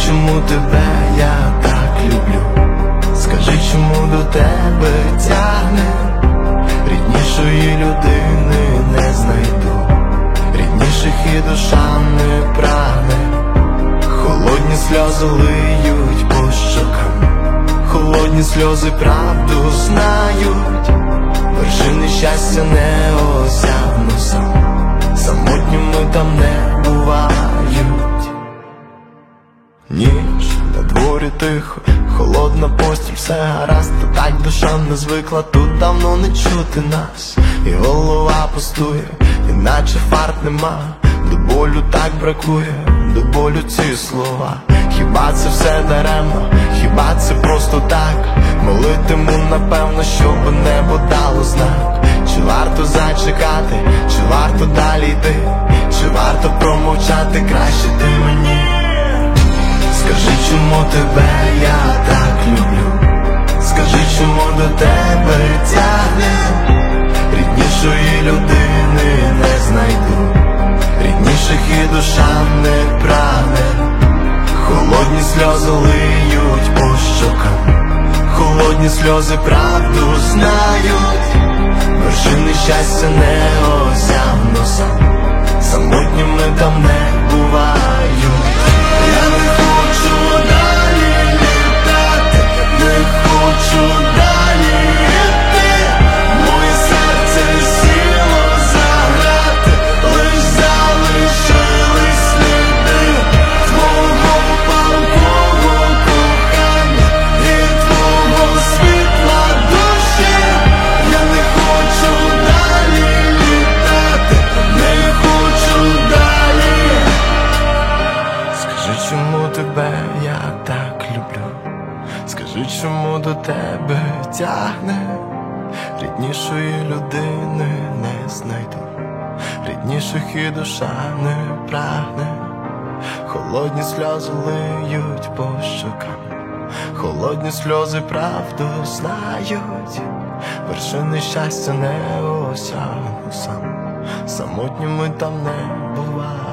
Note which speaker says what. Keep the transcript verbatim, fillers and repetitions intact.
Speaker 1: чому тебе я так люблю, скажи, чому до тебе тягне. Ріднішої людини не знайду, рідніших і душа не прагне. Холодні сльози лиють по щокам, холодні сльози правду знають. Вершини щастя не осягну сам, самотніми там не бувають. Ніч, на дворі тихо, холодна постіль, все гаразд. Та так душа не звикла, тут давно не чути нас. І голова пустує, іначе фарт нема. До болю так бракує, до болю ці слова. Хіба це все даремно, хіба це просто так? Молитиму, напевно, щоб небо дало знак. Чи варто зачекати, чи варто далі йти, чи варто промовчати, краще ти мені. Скажи, чому тебе я так люблю, скажи, чому до тебе тягне. Ріднішої людини не знайду, рідніших і душа не прагне. Холодні сльози лиють по щокам, холодні сльози правду знають. Вершини щастя не осягну сам, самотніми там не бувають. Я не хочу далі літати, не хочу далі йти. Моє серце сіло заграти, лиш залишились сліди твого палкого кохання і твого світла душі. Я не хочу далі літати, не хочу далі. Скажи, чому тебе я так люблю, скажи, чому до тебе тягне. Ріднішої людини не знайду, рідніших і душа не прагне. Холодні сльози лиють по щокам, холодні сльози правду знають. Вершини щастя не осягну сам, самотніми там не буває.